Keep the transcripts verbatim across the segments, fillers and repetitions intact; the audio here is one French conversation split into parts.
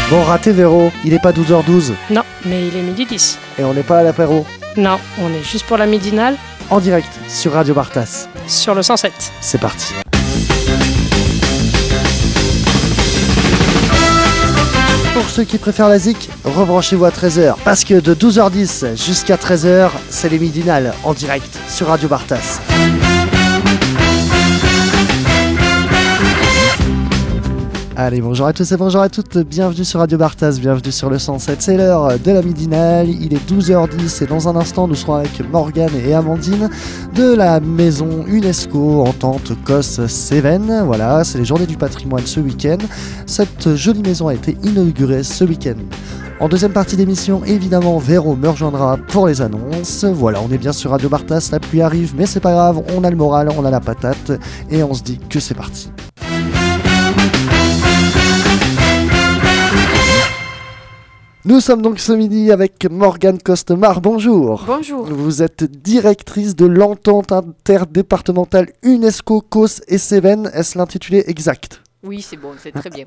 Bon, raté Véro, il est pas douze heures douze. Non, mais il est midi dix. Et on n'est pas à l'apéro. Non, on est juste pour la midinale. En direct sur Radio Bartas. Sur le cent sept. C'est parti. Pour ceux qui préfèrent la zik, rebranchez-vous à treize heures. Parce que de douze heures dix jusqu'à treize heures, c'est les midinales en direct sur Radio Bartas. Allez, bonjour à tous et bonjour à toutes, bienvenue sur Radio Bartas, bienvenue sur le cent sept, c'est l'heure de la midinale, il est douze heures dix et dans un instant nous serons avec Morgane et Amandine de la maison UNESCO Entente Cos Cévennes. Voilà, c'est les journées du patrimoine ce week-end, cette jolie maison a été inaugurée ce week-end. En deuxième partie d'émission, évidemment, Véro me rejoindra pour les annonces. Voilà, on est bien sur Radio Bartas, la pluie arrive, mais c'est pas grave, on a le moral, on a la patate et on se dit que c'est parti. Nous sommes donc ce midi avec Morgane Costemar, bonjour. Bonjour. Vous êtes directrice de l'entente interdépartementale UNESCO Cos et Cévennes, est-ce l'intitulé exact ? Oui, c'est bon, c'est très bien.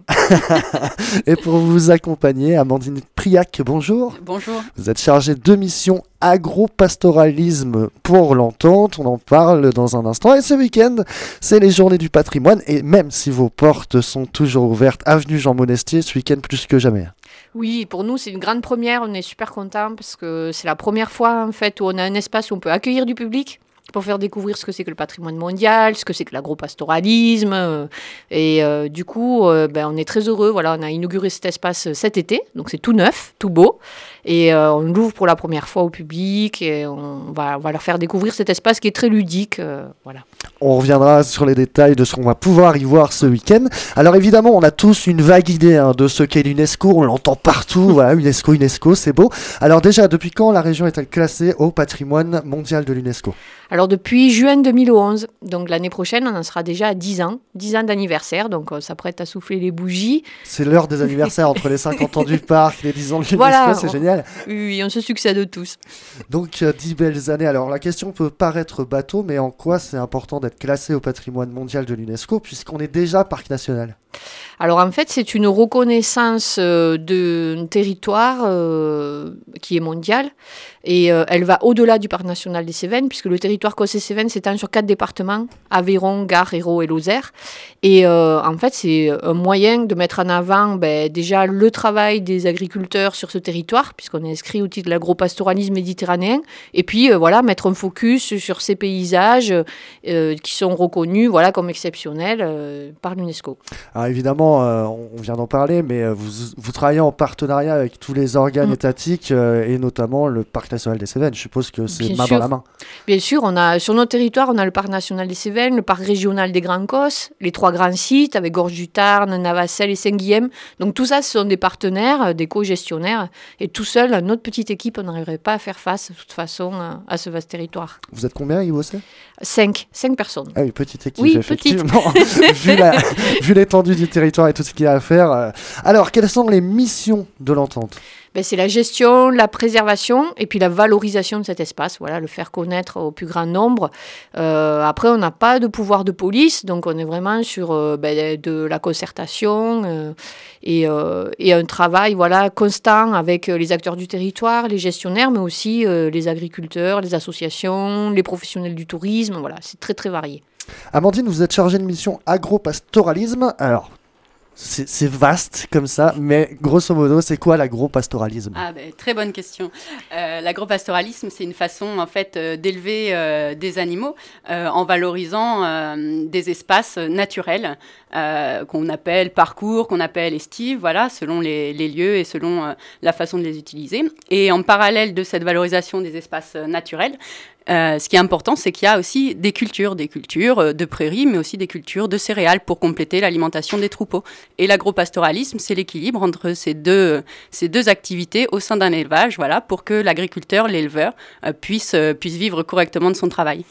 Et pour vous accompagner, Amandine Priac, bonjour. Bonjour. Vous êtes chargée de mission agro-pastoralisme pour l'entente, on en parle dans un instant. Et ce week-end, c'est les journées du patrimoine. Et même si vos portes sont toujours ouvertes, avenue Jean Monestier, ce week-end plus que jamais. Oui, pour nous, c'est une grande première. On est super contents parce que c'est la première fois en fait, où on a un espace où on peut accueillir du public pour faire découvrir ce que c'est que le patrimoine mondial, ce que c'est que l'agro-pastoralisme. Euh, et euh, du coup, euh, ben, on est très heureux. Voilà, on a inauguré cet espace cet été, donc c'est tout neuf, tout beau. Et euh, on l'ouvre pour la première fois au public et on va, on va leur faire découvrir cet espace qui est très ludique. Euh, voilà. On reviendra sur les détails de ce qu'on va pouvoir y voir ce week-end. Alors évidemment, on a tous une vague idée hein, de ce qu'est l'UNESCO, on l'entend partout, voilà, UNESCO, UNESCO, c'est beau. Alors déjà, depuis quand la région est-elle classée au patrimoine mondial de l'UNESCO ? Alors depuis juin deux mille onze, donc l'année prochaine, on en sera déjà à dix ans, dix ans d'anniversaire, donc on s'apprête à souffler les bougies. C'est l'heure des anniversaires entre les cinquante ans du parc, les dix ans de l'UNESCO, voilà, c'est on... génial. Oui, on se succède tous. Donc euh, dix belles années. Alors la question peut paraître bateau, mais en quoi c'est important d'être classé au patrimoine mondial de l'UNESCO, puisqu'on est déjà parc national ? Alors en fait, c'est une reconnaissance euh, d'un territoire euh, qui est mondial et euh, elle va au-delà du parc national des Cévennes puisque le territoire Cos et Cévennes s'étend sur quatre départements, Aveyron, Gard, Hérault et Lozère. Et euh, en fait, c'est un moyen de mettre en avant ben, déjà le travail des agriculteurs sur ce territoire puisqu'on est inscrit au titre de l'agro-pastoralisme méditerranéen et puis euh, voilà, mettre un focus sur ces paysages euh, qui sont reconnus voilà, comme exceptionnels euh, par l'UNESCO. Alors évidemment, euh, on vient d'en parler, mais euh, vous, vous travaillez en partenariat avec tous les organes mmh. étatiques euh, et notamment le Parc national des Cévennes. Je suppose que c'est Bien main sûr. dans la main. Bien sûr, on a, sur notre territoire, on a le Parc national des Cévennes, le Parc régional des Grands Cos, les trois grands sites avec Gorge du Tarn, Navassel et Saint-Guilhem. Donc tout ça, ce sont des partenaires, des co-gestionnaires. Et tout seul, notre petite équipe, on n'arriverait pas à faire face de toute façon à, à ce vaste territoire. Vous êtes combien, Yves Bossé ? Cinq. Cinq personnes. Ah oui, petite équipe, oui, effectivement. vu, la, vu l'étendue du territoire et tout ce qu'il y a à faire. Euh... Alors, quelles sont les missions de l'entente ? Ben, c'est la gestion, la préservation et puis la valorisation de cet espace, voilà, le faire connaître au plus grand nombre. Euh, après, on n'a pas de pouvoir de police, donc on est vraiment sur euh, ben, de la concertation euh, et, euh, et un travail voilà, constant avec les acteurs du territoire, les gestionnaires, mais aussi euh, les agriculteurs, les associations, les professionnels du tourisme. Voilà, c'est très très varié. Amandine, vous êtes chargée de mission agro-pastoralisme. Alors, C'est, c'est vaste comme ça, mais grosso modo, c'est quoi l'agro-pastoralisme ? Ah ben, très bonne question. Euh, l'agro-pastoralisme, c'est une façon en fait euh, d'élever euh, des animaux euh, en valorisant euh, des espaces naturels euh, qu'on appelle parcours, qu'on appelle estives, voilà, selon les, les lieux et selon euh, la façon de les utiliser. Et en parallèle de cette valorisation des espaces euh, naturels, Euh, ce qui est important, c'est qu'il y a aussi des cultures, des cultures euh, de prairies, mais aussi des cultures de céréales pour compléter l'alimentation des troupeaux. Et l'agro-pastoralisme, c'est l'équilibre entre ces deux, ces deux activités au sein d'un élevage, voilà, pour que l'agriculteur, l'éleveur, euh, puisse, euh, puisse vivre correctement de son travail.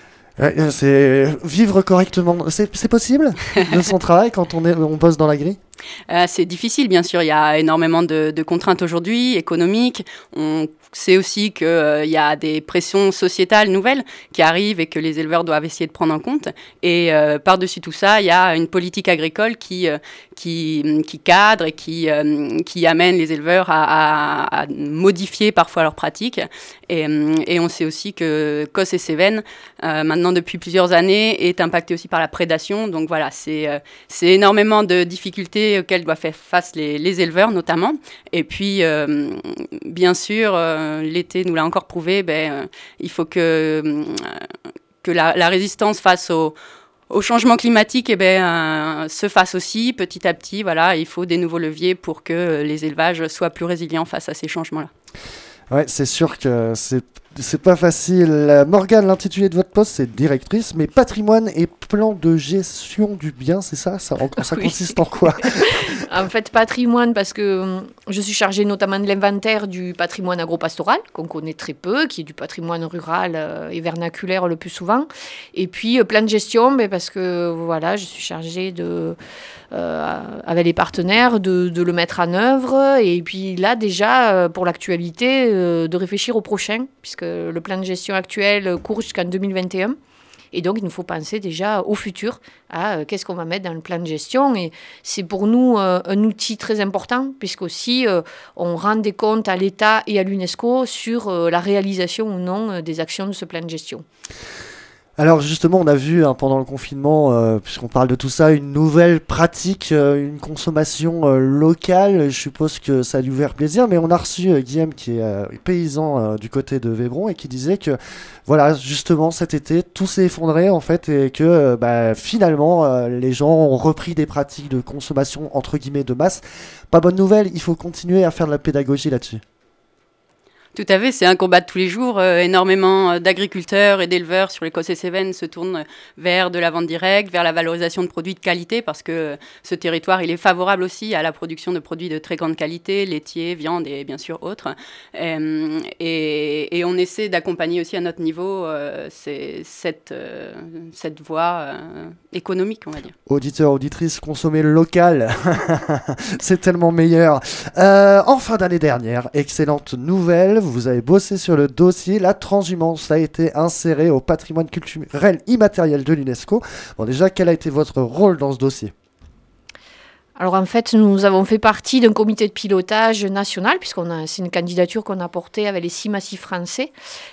Ouais, c'est vivre correctement, c'est, c'est possible de son travail quand on, est, on bosse dans l'agri ? Euh, c'est difficile, bien sûr. Il y a énormément de, de contraintes aujourd'hui, économiques. On sait aussi qu'il euh, y a des pressions sociétales nouvelles qui arrivent et que les éleveurs doivent essayer de prendre en compte. Et euh, par-dessus tout ça, il y a une politique agricole qui, euh, qui, qui cadre et qui, euh, qui amène les éleveurs à, à, à modifier parfois leurs pratiques. Et, et on sait aussi que Causse et Cévennes, euh, maintenant depuis plusieurs années, est impacté aussi par la prédation. Donc voilà, c'est, euh, c'est énormément de difficultés auxquelles doivent faire face les, les éleveurs notamment. Et puis, euh, bien sûr, euh, l'été nous l'a encore prouvé, ben, euh, il faut que, euh, que la, la résistance face au, au changement climatique eh ben, euh, se fasse aussi petit à petit. Voilà, il faut des nouveaux leviers pour que les élevages soient plus résilients face à ces changements-là. Ouais, c'est sûr que c'est, c'est pas facile. Morgane, l'intitulé de votre poste, c'est directrice, mais patrimoine et plan de gestion du bien, c'est ça? Ça, ça Oui. consiste en quoi? En fait, patrimoine, parce que euh, je suis chargée notamment de l'inventaire du patrimoine agropastoral, qu'on connaît très peu, qui est du patrimoine rural euh, et vernaculaire le plus souvent. Et puis, euh, plan de gestion, mais parce que voilà, je suis chargée de... Euh, avec les partenaires, de, de le mettre en œuvre. Et puis là, déjà, euh, pour l'actualité, euh, de réfléchir au prochain, puisque le plan de gestion actuel court jusqu'en deux mille vingt et un. Et donc, il nous faut penser déjà au futur, à euh, qu'est-ce qu'on va mettre dans le plan de gestion. Et c'est pour nous euh, un outil très important, puisqu'aussi, euh, on rend des comptes à l'État et à l'UNESCO sur euh, la réalisation ou non euh, des actions de ce plan de gestion. Alors justement, on a vu hein, pendant le confinement, euh, puisqu'on parle de tout ça, une nouvelle pratique, euh, une consommation euh, locale. Je suppose que ça a dû vous faire plaisir, mais on a reçu euh, Guillaume qui est euh, paysan euh, du côté de Vébron et qui disait que voilà, justement cet été, tout s'est effondré en fait et que euh, bah, finalement euh, les gens ont repris des pratiques de consommation entre guillemets de masse. Pas bonne nouvelle, il faut continuer à faire de la pédagogie là-dessus. Tout à fait, c'est un combat de tous les jours. Euh, énormément d'agriculteurs et d'éleveurs sur les Causse et Cévennes se tournent vers de la vente directe, vers la valorisation de produits de qualité, parce que ce territoire, il est favorable aussi à la production de produits de très grande qualité, laitiers, viande et bien sûr autres. Euh, et, et on essaie d'accompagner aussi à notre niveau euh, c'est, cette, euh, cette voie euh, économique, on va dire. Auditeurs, auditrices, consommer local, c'est tellement meilleur. Euh, en fin d'année dernière, excellente nouvelle. Vous avez bossé sur le dossier, la transhumance a été insérée au patrimoine culturel immatériel de l'UNESCO. Bon, déjà, quel a été votre rôle dans ce dossier ? Alors en fait, nous avons fait partie d'un comité de pilotage national, puisqu'on a, c'est une candidature qu'on a portée avec les six massifs français.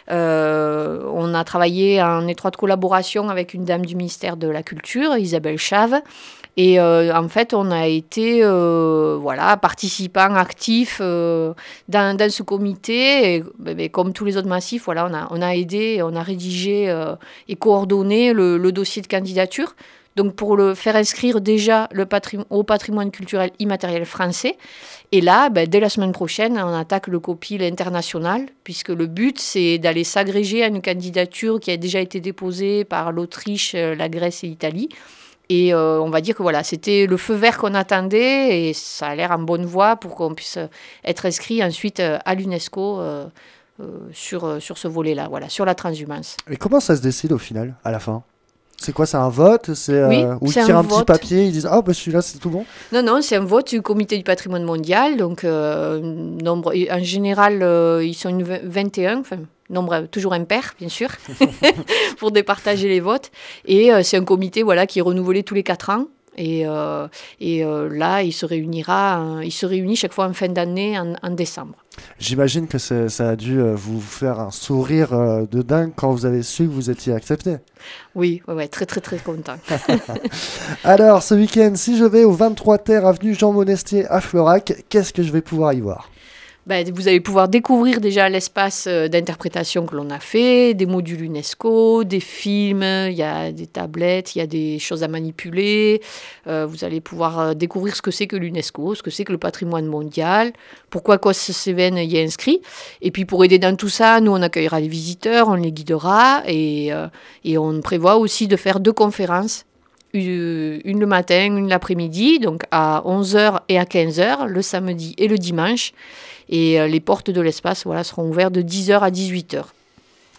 Euh, on a travaillé en étroite collaboration avec une dame du ministère de la Culture, Isabelle Chave. Et euh, en fait, on a été euh, voilà, participants actifs euh, dans, dans ce comité. Et, et comme tous les autres massifs, voilà, on, a, on a aidé, on a rédigé euh, et coordonné le, le dossier de candidature. Donc pour le faire inscrire déjà le patrim- au patrimoine culturel immatériel français. Et là, ben, dès la semaine prochaine, on attaque le COPIL international, puisque le but, c'est d'aller s'agréger à une candidature qui a déjà été déposée par l'Autriche, la Grèce et l'Italie. Et euh, on va dire que voilà, c'était le feu vert qu'on attendait et ça a l'air en bonne voie pour qu'on puisse être inscrit ensuite à l'UNESCO euh, euh, sur, sur ce volet-là, voilà, sur la transhumance. Et comment ça se décide au final, à la fin ? C'est quoi, c'est un vote c'est, euh, Oui, ou ils c'est tirent un un petit vote. papier, ils disent « Ah, bah celui-là, c'est tout bon ?» Non, non, c'est un vote du comité du patrimoine mondial. Donc, euh, nombre, en général, euh, ils sont une vingt et un, enfin, nombre toujours impair, bien sûr, pour départager les votes. Et euh, c'est un comité voilà, qui est renouvelé tous les quatre ans. Et, euh, et euh, là, il se réunira, euh, il se réunit chaque fois en fin d'année, en, en décembre. J'imagine que c'est, ça a dû euh, vous faire un sourire euh, de dingue quand vous avez su que vous étiez accepté. Oui, ouais, ouais, très très très content. Alors, ce week-end, si je vais au vingt-trois Terre, avenue Jean Monestier à Florac, qu'est-ce que je vais pouvoir y voir ? Ben, vous allez pouvoir découvrir déjà l'espace d'interprétation que l'on a fait, des modules UNESCO, des films, il y a des tablettes, il y a des choses à manipuler. Euh, vous allez pouvoir découvrir ce que c'est que l'UNESCO, ce que c'est que le patrimoine mondial, pourquoi Causse et Cévennes y est inscrit. Et puis pour aider dans tout ça, nous on accueillera les visiteurs, on les guidera et, euh, et on prévoit aussi de faire deux conférences. Une le matin, une l'après-midi, donc à onze heures et à quinze heures, le samedi et le dimanche. Et les portes de l'espace voilà, seront ouvertes de dix heures à dix-huit heures.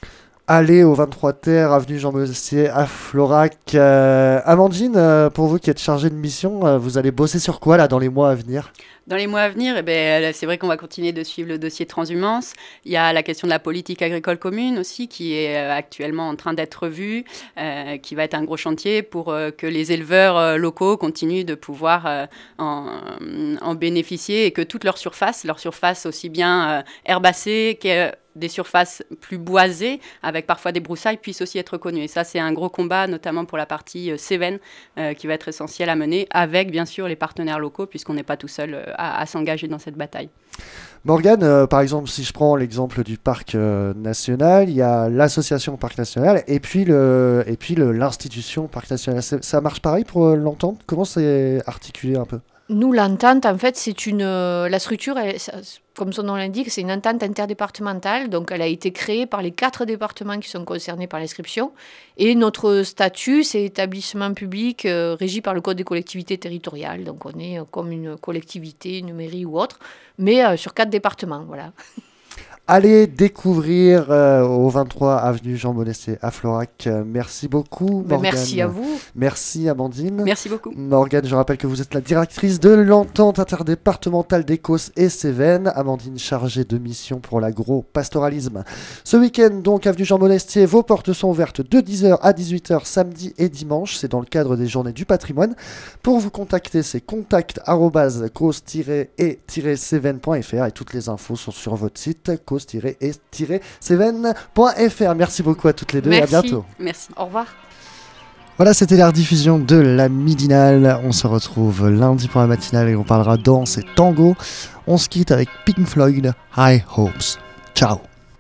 Allez au vingt-trois Terre, avenue Jean Mossier à Florac. Euh, Amandine, euh, pour vous qui êtes chargée de mission, euh, vous allez bosser sur quoi là dans les mois à venir ? Dans les mois à venir, eh ben, c'est vrai qu'on va continuer de suivre le dossier transhumance. Il y a la question de la politique agricole commune aussi, qui est actuellement en train d'être revue, euh, qui va être un gros chantier pour euh, que les éleveurs euh, locaux continuent de pouvoir euh, en, en bénéficier et que toute leur surface, leur surface aussi bien euh, herbacée que des surfaces plus boisées, avec parfois des broussailles, puissent aussi être reconnues. Et ça, c'est un gros combat, notamment pour la partie euh, Cévennes, euh, qui va être essentiel à mener, avec bien sûr les partenaires locaux, puisqu'on n'est pas tout seul euh, à, à s'engager dans cette bataille. Morgane, euh, par exemple, si je prends l'exemple du parc euh, national, il y a l'association Parc National et puis, le, et puis le, l'institution Parc National. C'est, ça marche pareil pour euh, l'entente ? Comment c'est articulé un peu ? Nous, l'entente, en fait, c'est une... Euh, la structure, elle, ça, comme son nom l'indique, c'est une entente interdépartementale. Donc, elle a été créée par les quatre départements qui sont concernés par l'inscription. Et notre statut, c'est établissement public euh, régi par le Code des collectivités territoriales. Donc, on est euh, comme une collectivité, une mairie ou autre, mais euh, sur quatre départements, voilà. Allez découvrir euh, au vingt-trois avenue Jean Mossier à Florac. Euh, merci beaucoup, Morgane. Merci à vous. Merci, Amandine. Merci beaucoup. Morgane, je rappelle que vous êtes la directrice de l'entente interdépartementale d'Écosse et Cévennes. Amandine, chargée de mission pour l'agro-pastoralisme. Ce week-end, donc, avenue Jean Mossier, vos portes sont ouvertes de dix heures à dix-huit heures samedi et dimanche. C'est dans le cadre des journées du patrimoine. Pour vous contacter, c'est contact arobase cause tiret e tiret cévennes point f r et toutes les infos sont sur votre site cause tiret e tiret cévennes point f r. Merci beaucoup à toutes les deux. Merci. Et à bientôt. Merci. Au revoir. Voilà, c'était la rediffusion de la midinale. On se retrouve lundi pour la matinale et on parlera danse et tango. On se quitte avec Pink Floyd, High Hopes. Ciao.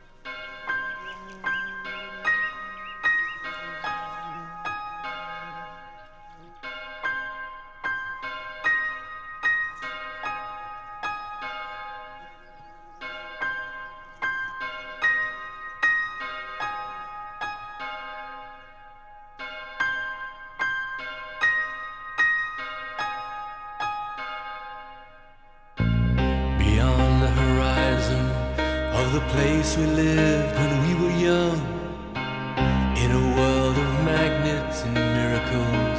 The place we lived when we were young, in a world of magnets and miracles.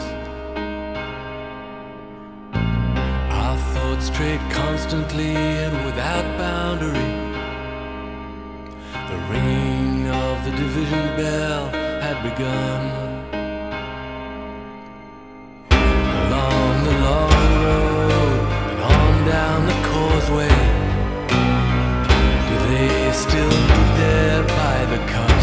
Our thoughts strayed constantly and without boundary. The ringing of the division bell had begun. Along the long road and on down the causeway, they still meet there by the cut.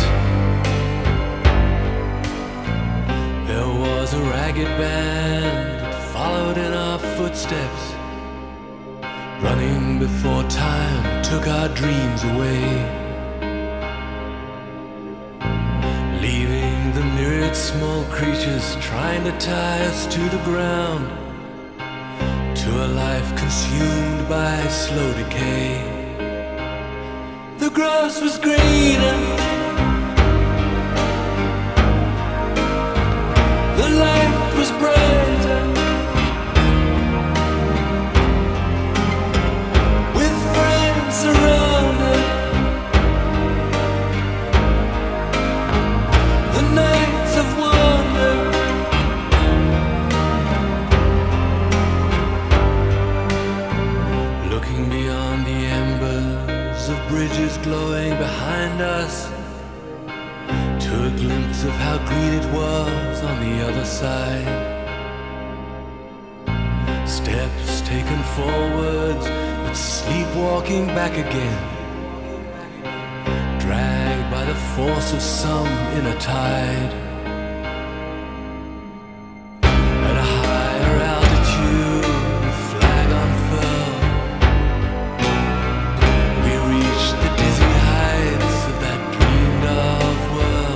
There was a ragged band that followed in our footsteps, running before time took our dreams away, leaving the myriad small creatures trying to tie us to the ground, to a life consumed by slow decay. The grass was greener, the light was brighter, with friends around us. The nights of wonder, looking beyond the embers of bridges glowing behind us, to a glimpse of how green it was on the other side. Steps taken forwards, but sleepwalking back again, dragged by the force of some inner tide. At a higher altitude, the flag unfurled, we reached the dizzy heights of that dreamed of world.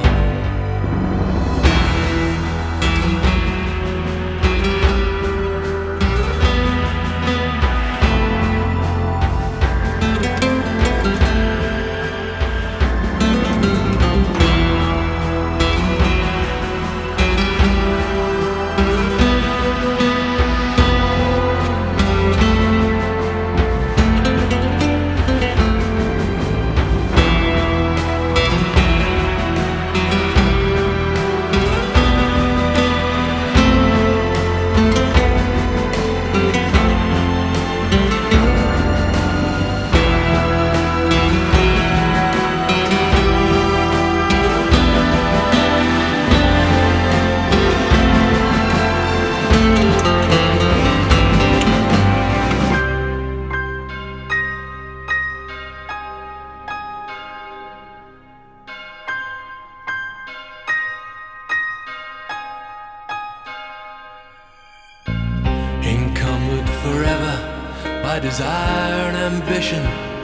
by desire and ambition.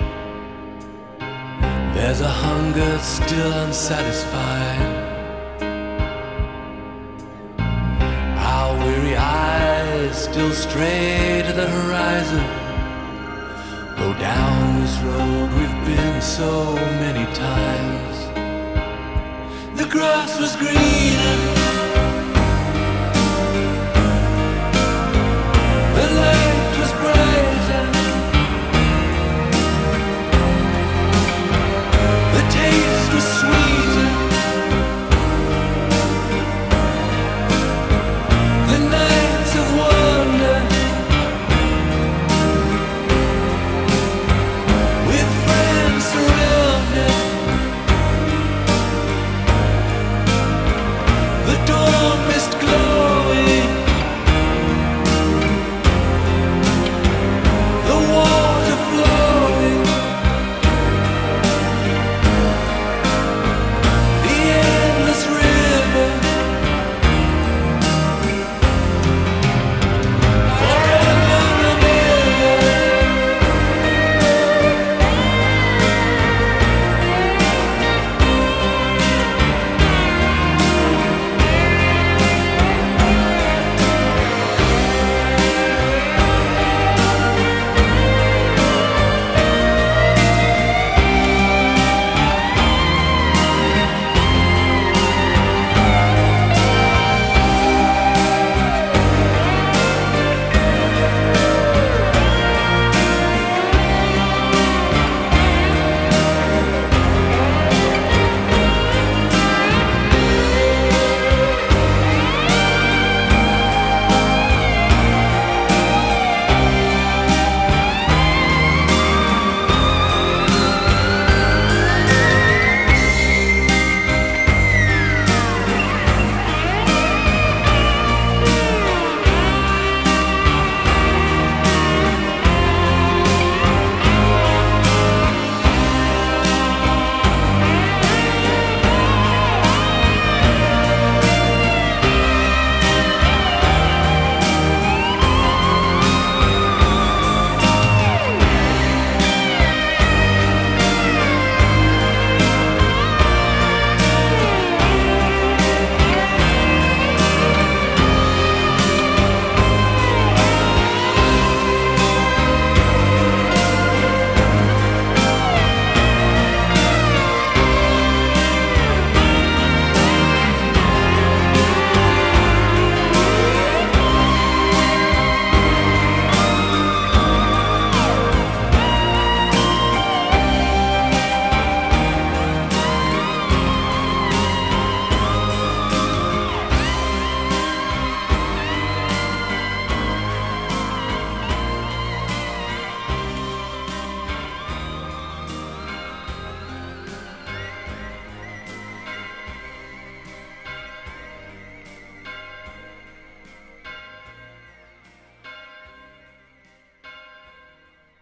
There's a hunger still unsatisfied. Our weary eyes still stray to the horizon, though down this road we've been so many times. The grass was greener